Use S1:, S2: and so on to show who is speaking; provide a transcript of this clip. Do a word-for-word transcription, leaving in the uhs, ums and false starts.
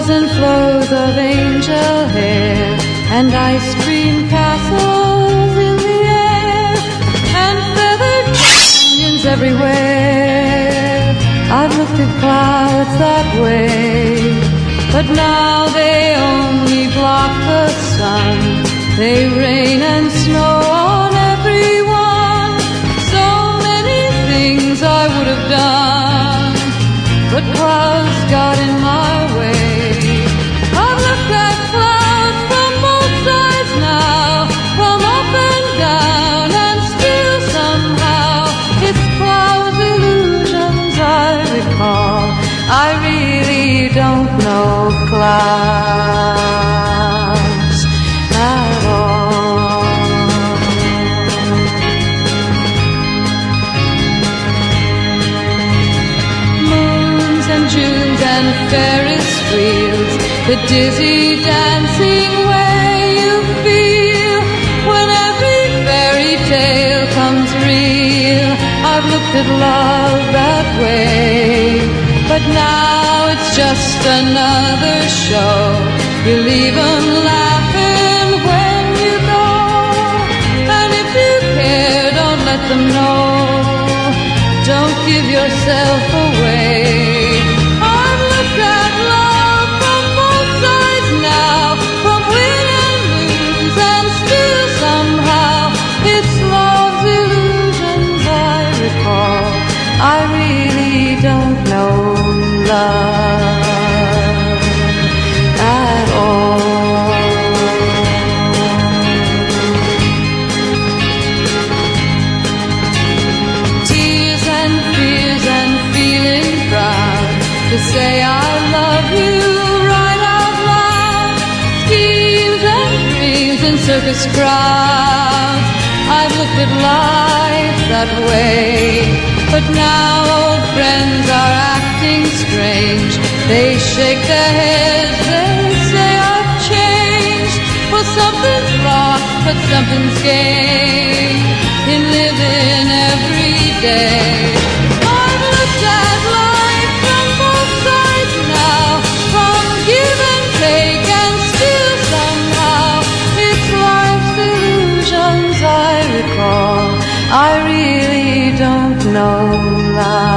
S1: and flows of angel hair, and ice cream castles in the air, and feathered canyons everywhere. I've looked at clouds that way, but now they only block the sun. They rain and snow on everyone. So many things I would have done, but clouds got in my way. I've looked at clouds from both sides now, from up and down, and still somehow it's clouds' illusions I recall. I really don't know clouds at all. Moons and Junes and Ferris wheels, the dizzy dancing way you feel when every fairy tale comes real. I've looked at love that way, but now it's just another show. You leave 'em laughing when you go, and if you care, don't let them know. Don't give yourself away. I've looked at love from both sides now, from win and lose, and still somehow it's love's illusions I recall. I really don't know love at all. Tears and fears and feeling proud to say I love you right out loud. Schemes and dreams in circus crowds. I've looked at life that way, but now old friends are acting strange. They shake their heads, they say I've changed. Well, something's lost, but something's gained in living every day. I've looked at life from both sides now, from give and take, and still somehow it's life's illusions I recall. I really don't know love.